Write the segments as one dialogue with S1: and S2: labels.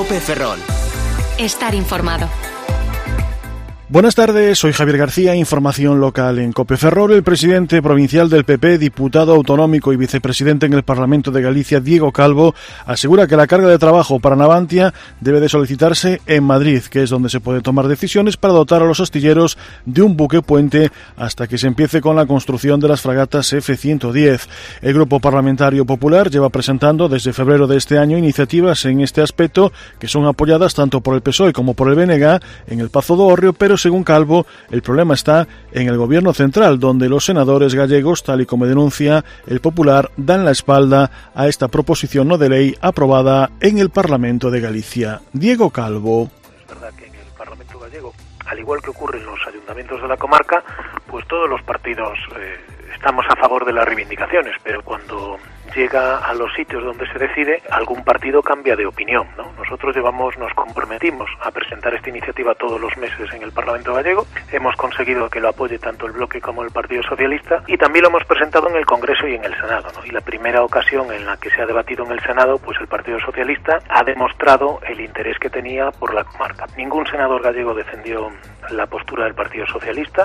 S1: Cope Ferrol. Estar informado.
S2: Buenas tardes, soy Javier García, información local en Cope Ferrol. El presidente provincial del PP, diputado autonómico y vicepresidente en el Parlamento de Galicia, Diego Calvo, asegura que la carga de trabajo para Navantia debe de solicitarse en Madrid, que es donde se pueden tomar decisiones para dotar a los astilleros de un buque puente hasta que se empiece con la construcción de las fragatas F-110. El Grupo Parlamentario Popular lleva presentando desde febrero de este año iniciativas en este aspecto que son apoyadas tanto por el PSOE como por el BNG en el Pazo do Hórreo, pero según Calvo, el problema está en el gobierno central, donde los senadores gallegos, tal y como denuncia el Popular, dan la espalda a esta proposición no de ley aprobada en el Parlamento de Galicia. Diego Calvo.
S3: Es verdad que en el Parlamento gallego, al igual que ocurre en los ayuntamientos de la comarca, pues todos los partidos estamos a favor de las reivindicaciones, pero cuando llega a los sitios donde se decide, algún partido cambia de opinión, ¿no? Nosotros nos comprometimos a presentar esta iniciativa todos los meses en el Parlamento gallego, hemos conseguido que lo apoye tanto el Bloque como el Partido Socialista y también lo hemos presentado en el Congreso y en el Senado, ¿no? Y la primera ocasión en la que se ha debatido en el Senado, pues el Partido Socialista ha demostrado el interés que tenía por la comarca. Ningún senador gallego defendió la postura del Partido Socialista.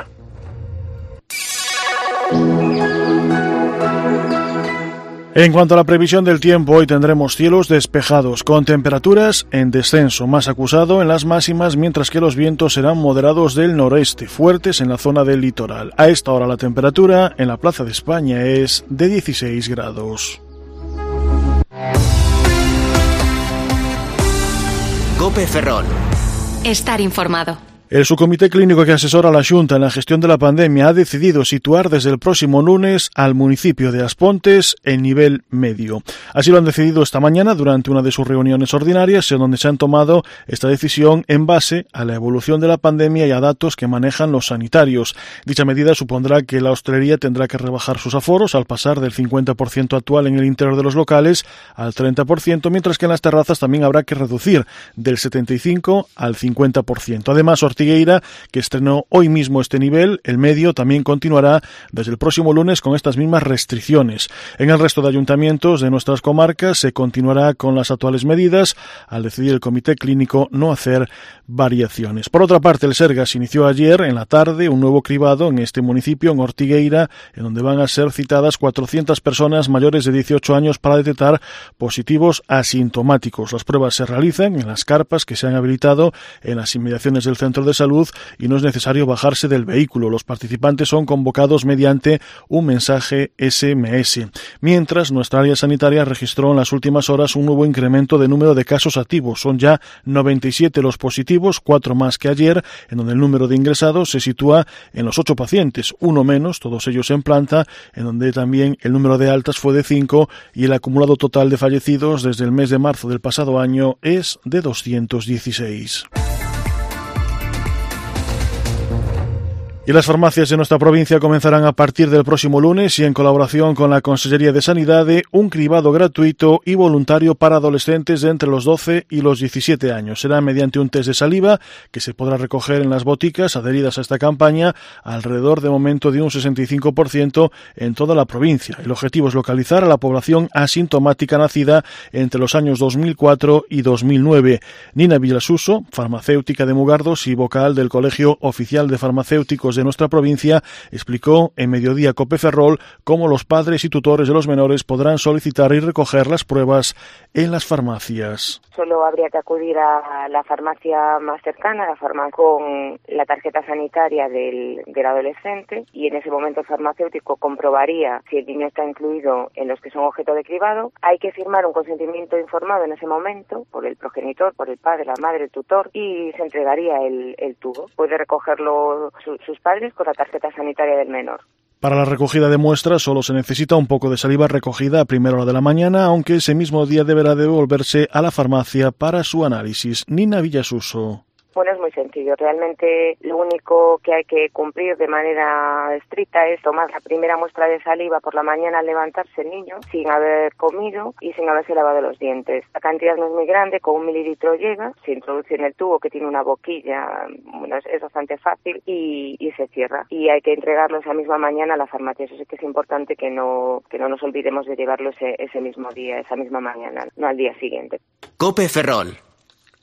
S2: En cuanto a la previsión del tiempo, hoy tendremos cielos despejados, con temperaturas en descenso, más acusado en las máximas, mientras que los vientos serán moderados del noreste, fuertes en la zona del litoral. A esta hora la temperatura en la Plaza de España es de 16 grados.
S1: Cope Ferrol. Estar informado.
S2: El subcomité clínico que asesora a la Xunta en la gestión de la pandemia ha decidido situar desde el próximo lunes al municipio de Aspontes en nivel medio. Así lo han decidido esta mañana durante una de sus reuniones ordinarias, en donde se han tomado esta decisión en base a la evolución de la pandemia y a datos que manejan los sanitarios. Dicha medida supondrá que la hostelería tendrá que rebajar sus aforos al pasar del 50% actual en el interior de los locales al 30%, mientras que en las terrazas también habrá que reducir del 75% al 50%. Además, Ortigueira, que estrenó hoy mismo este nivel, el medio, también continuará desde el próximo lunes con estas mismas restricciones. En el resto de ayuntamientos de nuestras comarcas se continuará con las actuales medidas, al decidir el comité clínico no hacer variaciones. Por otra parte, el Sergas inició ayer en la tarde un nuevo cribado en este municipio, en Ortigueira, en donde van a ser citadas 400 personas mayores de 18 años para detectar positivos asintomáticos. Las pruebas se realizan en las carpas que se han habilitado en las inmediaciones del centro de salud y no es necesario bajarse del vehículo. Los participantes son convocados mediante un mensaje SMS. Mientras, nuestra área sanitaria registró en las últimas horas un nuevo incremento de número de casos activos. Son ya 97 los positivos, 4 más que ayer, en donde el número de ingresados se sitúa en los 8 pacientes, uno menos, todos ellos en planta, en donde también el número de altas fue de 5 y el acumulado total de fallecidos desde el mes de marzo del pasado año es de 216. Y las farmacias de nuestra provincia comenzarán a partir del próximo lunes y en colaboración con la Consellería de Sanidade un cribado gratuito y voluntario para adolescentes de entre los 12 y los 17 años. Será mediante un test de saliva que se podrá recoger en las boticas adheridas a esta campaña alrededor de momento de un 65% en toda la provincia. El objetivo es localizar a la población asintomática nacida entre los años 2004 y 2009. Nina Villasuso, farmacéutica de Mugardos y vocal del Colegio Oficial de Farmacéuticos de nuestra provincia, explicó en Mediodía Cope Ferrol cómo los padres y tutores de los menores podrán solicitar y recoger las pruebas en las farmacias.
S4: Solo habría que acudir a la farmacia más cercana, la farmacia con la tarjeta sanitaria del adolescente, y en ese momento el farmacéutico comprobaría si el niño está incluido en los que son objeto de cribado. Hay que firmar un consentimiento informado en ese momento por el progenitor, por el padre, la madre, el tutor, y se entregaría el tubo. Puede recogerlo sus padres con la tarjeta sanitaria del menor.
S2: Para la recogida de muestras solo se necesita un poco de saliva recogida a primera hora de la mañana, aunque ese mismo día deberá devolverse a la farmacia para su análisis. Nina Villasuso.
S4: Bueno, es muy sencillo. Realmente lo único que hay que cumplir de manera estricta es tomar la primera muestra de saliva por la mañana al levantarse el niño, sin haber comido y sin haberse lavado los dientes. La cantidad no es muy grande, con 1 mililitro llega, se introduce en el tubo que tiene una boquilla, bueno, es bastante fácil y se cierra. Y hay que entregarlo esa misma mañana a la farmacia. Eso sí que es importante que no nos olvidemos de llevarlo ese mismo día, esa misma mañana, no al día siguiente.
S1: Cope Ferrol.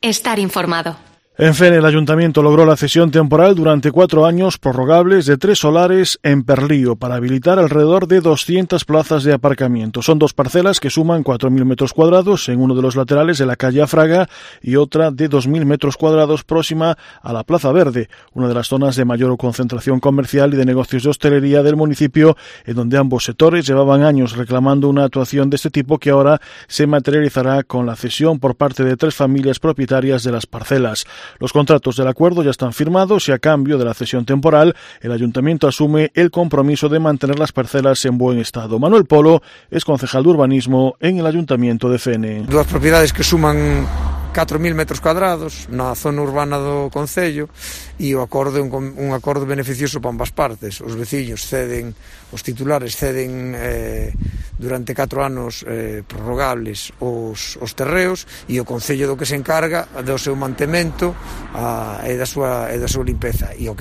S1: Estar informado.
S2: En Fene, el Ayuntamiento logró la cesión temporal durante 4 años prorrogables de 3 solares en Perlío para habilitar alrededor de 200 plazas de aparcamiento. Son 2 parcelas que suman 4.000 metros cuadrados en uno de los laterales de la calle Afraga y otra de 2.000 metros cuadrados próxima a la Plaza Verde, una de las zonas de mayor concentración comercial y de negocios de hostelería del municipio, en donde ambos sectores llevaban años reclamando una actuación de este tipo que ahora se materializará con la cesión por parte de 3 familias propietarias de las parcelas. Los contratos del acuerdo ya están firmados y a cambio de la cesión temporal, el Ayuntamiento asume el compromiso de mantener las parcelas en buen estado. Manuel Polo es concejal de urbanismo en el Ayuntamiento de Fene.
S5: 2 propiedades que suman 4.000 metros cuadrados na zona urbana do concello e o acordo é un acordo beneficioso para ambas partes. Os veciños ceden, os titulares ceden durante 4 anos prorrogables os terreos e o concello do que se encarga do seu mantemento e da súa limpeza e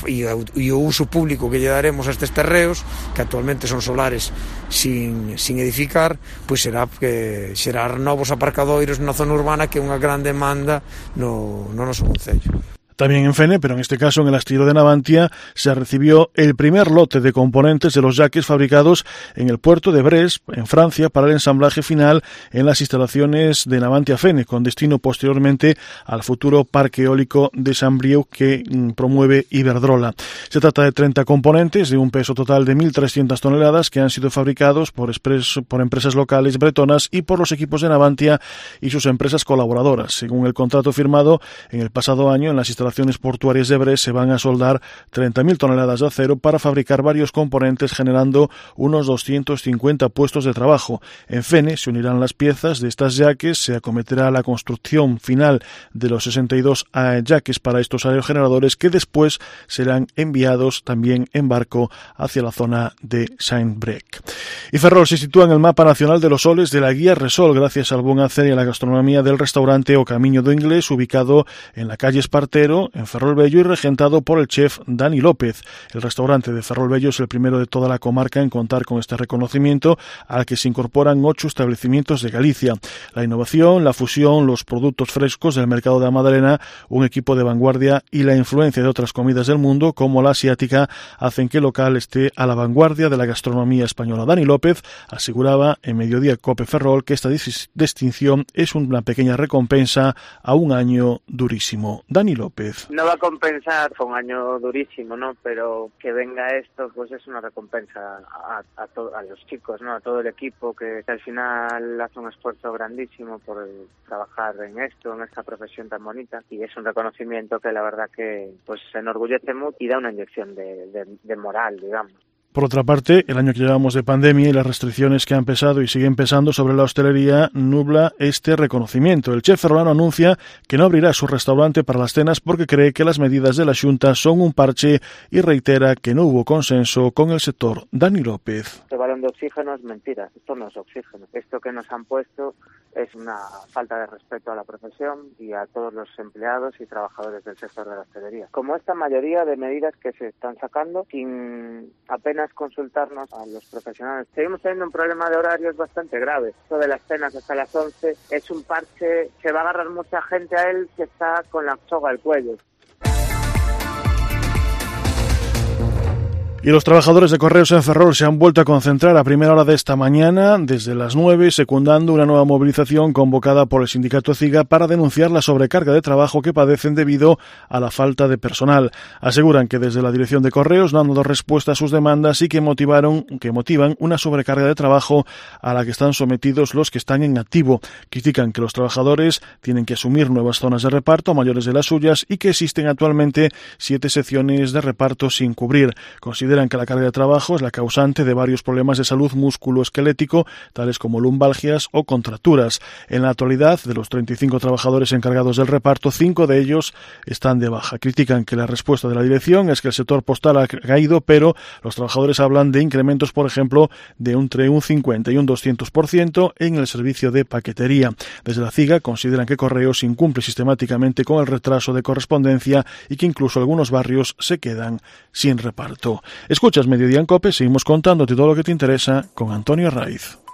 S5: o uso público que lle daremos a estes terreos, que actualmente son solares sin edificar, pois será que xerar novos aparcadoiros na zona urbana, que é unha gran demanda no noso concello.
S2: También en Fene, pero en este caso en el astillero de Navantia, se recibió el primer lote de componentes de los yaques fabricados en el puerto de Brest, en Francia, para el ensamblaje final en las instalaciones de Navantia Fene, con destino posteriormente al futuro parque eólico de Saint-Brieuc que promueve Iberdrola. Se trata de 30 componentes de un peso total de 1.300 toneladas que han sido fabricados por empresas locales bretonas y por los equipos de Navantia y sus empresas colaboradoras. Según el contrato firmado en el pasado año, en las instalaciones portuarias de Brest se van a soldar 30.000 toneladas de acero para fabricar varios componentes, generando unos 250 puestos de trabajo. En Fene se unirán las piezas de estas yaques, se acometerá la construcción final de los 62 yaques para estos aerogeneradores, que después serán enviados también en barco hacia la zona de Saint-Brieuc. Y Ferrol se sitúa en el mapa nacional de los soles de la guía Resol gracias al buen hacer y a la gastronomía del restaurante O Camiño do Inglés, ubicado en la calle Espartero, en Ferrol-Bello, y regentado por el chef Dani López. El restaurante de Ferrol-Bello es el primero de toda la comarca en contar con este reconocimiento, al que se incorporan 8 establecimientos de Galicia. La innovación, la fusión, los productos frescos del mercado de la Madalena, un equipo de vanguardia y la influencia de otras comidas del mundo, como la asiática, hacen que el local esté a la vanguardia de la gastronomía española. Dani López aseguraba en Mediodía Cope Ferrol que esta distinción es una pequeña recompensa a un año durísimo. Dani López.
S6: No va a compensar, fue un año durísimo, ¿no? Pero que venga esto, pues es una recompensa a los chicos, ¿no? A todo el equipo que al final hace un esfuerzo grandísimo por trabajar en esto, en esta profesión tan bonita, y es un reconocimiento que la verdad que pues se enorgullece mucho y da una inyección de moral, digamos.
S2: Por otra parte, el año que llevamos de pandemia y las restricciones que han pesado y siguen pesando sobre la hostelería nubla este reconocimiento. El chef ferrolano anuncia que no abrirá su restaurante para las cenas porque cree que las medidas de la Xunta son un parche y reitera que no hubo consenso con el sector. Dani López.
S6: El balón de oxígeno es mentira, esto no es oxígeno. Esto que nos han puesto es una falta de respeto a la profesión y a todos los empleados y trabajadores del sector de la hostelería. Como esta mayoría de medidas que se están sacando sin apenas consultarnos a los profesionales. Seguimos teniendo un problema de horarios bastante grave. Esto de las cenas hasta las 11 es un parche, se va a agarrar mucha gente a él que está con la soga al cuello.
S2: Y los trabajadores de Correos en Ferrol se han vuelto a concentrar a primera hora de esta mañana, desde las 9, secundando una nueva movilización convocada por el sindicato CIGA para denunciar la sobrecarga de trabajo que padecen debido a la falta de personal. Aseguran que desde la dirección de Correos no han dado respuesta a sus demandas y que motivan una sobrecarga de trabajo a la que están sometidos los que están en activo. Critican que los trabajadores tienen que asumir nuevas zonas de reparto mayores de las suyas y que existen actualmente 7 secciones de reparto sin cubrir. Consideran que la carga de trabajo es la causante de varios problemas de salud musculoesquelético, tales como lumbalgias o contracturas. En la actualidad, de los 35 trabajadores encargados del reparto, 5 de ellos están de baja. Critican que la respuesta de la dirección es que el sector postal ha caído, pero los trabajadores hablan de incrementos, por ejemplo, de entre un 50 y un 200% en el servicio de paquetería. Desde la CIGA consideran que Correos incumple sistemáticamente con el retraso de correspondencia y que incluso algunos barrios se quedan sin reparto. Escuchas Mediodía en COPE, seguimos contándote todo lo que te interesa con Antonio Raiz.